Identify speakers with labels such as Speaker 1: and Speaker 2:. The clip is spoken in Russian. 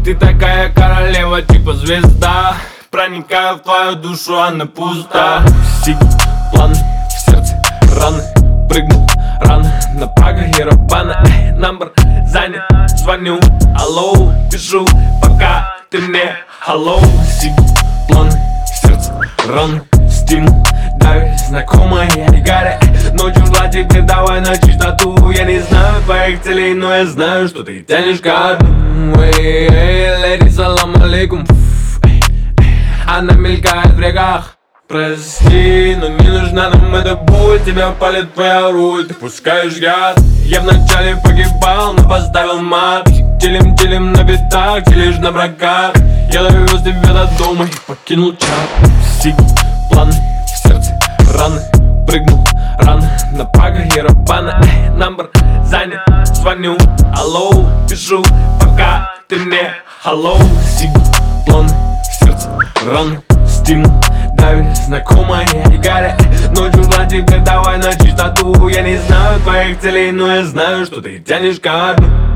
Speaker 1: Ты такая королева, типа звезда. Проникаю в твою душу, она пуста. Сиги, планы, в сердце раны. Прыгнул рано на Паго и Раббана. Номер занят, звоню, алло. Пишу, пока ты мне hello. Сиги, планы, в сердце раны. Стимул давит, знакомая Гарри. Ночью жила тебе, давай на чистоту. Я не знаю твоих целей, но я знаю, что ты тянешь ко дну. Леди, салам алейкум. Она мелькает в реках. Прости, но не нужна нам эта боль. Тебя палит твоя руль, ты пускаешь яд. Я вначале погибал, но поставил мат. Телем на битах, телишь на браках. Я довез тебя до дома и покинул чат. Сиги, планы, в сердце раны. Прыгнул рано на Паго и Раббана. Номер занят, звоню, алло. Пишу, пока ты мне hello. Сиги, планы, в сердце раны. Стимул давит, знакомая Гарри. Ночью жила тебе, давай на чистоту. Я не знаю твоих целей, но я знаю, что ты тянешь ко дну.